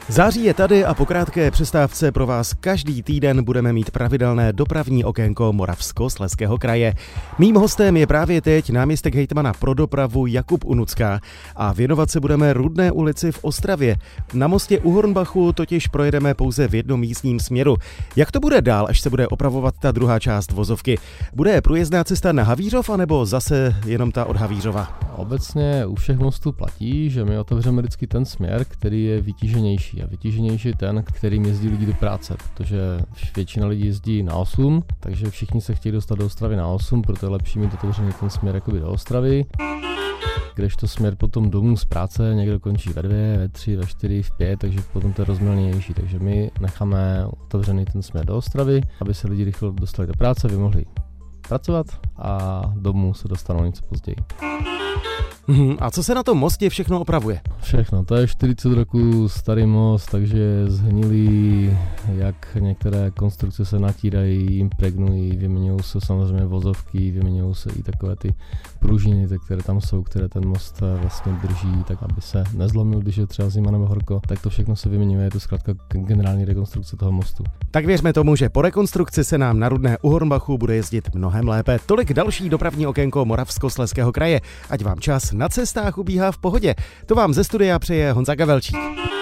Září je tady a po krátké přestávce pro vás každý týden budeme mít pravidelné dopravní okénko Moravskoslezského kraje. Mým hostem je právě teď náměstek hejtmana pro dopravu Jakub Unucka a věnovat se budeme Rudné ulici v Ostravě. Na mostě u Hornbachu totiž projedeme pouze v jednom jízdním směru. Jak to bude dál, až se bude opravovat ta druhá část vozovky? Bude průjezdná cesta na Havířov, anebo zase jenom ta od Havířova? Obecně u všech mostů platí, že my otevřeme vždycky ten směr, který je vytíženější. A vytíženější je ten, kterým jezdí lidi do práce, protože většina lidí jezdí na 8, takže všichni se chtějí dostat do Ostravy na 8, proto je lepší mít otevřený ten směr jakoby do Ostravy. Kdežto směr potom domů z práce, někdo končí ve 2, ve 3, ve 4, v 5, takže potom to je rozmělnější. Takže my necháme otevřený ten směr do Ostravy, aby se lidi rychle dostali do práce, aby mohli pracovat a domů se dostanou něco později. A co se na tom mostě všechno opravuje? Všechno, to je 40 roků starý most, takže je zhnilý, jak některé konstrukce se natírají, impregnují, vyměňují se samozřejmě vozovky, vyměňují se i takové ty pružiny, které tam jsou, které ten most vlastně drží, tak aby se nezlomil, když je třeba zima nebo horko, tak to všechno se vyměňuje, je to zkrátka generální rekonstrukce toho mostu. Tak věřme tomu, že po rekonstrukci se nám na Rudné u Hornbachu bude jezdit mnohem lépe. Tolik další dopravní okénko Moravskoslezského kraje. Ať vám čas na cestách ubíhá v pohodě. To vám ze studia přeje Honza Gavelčík.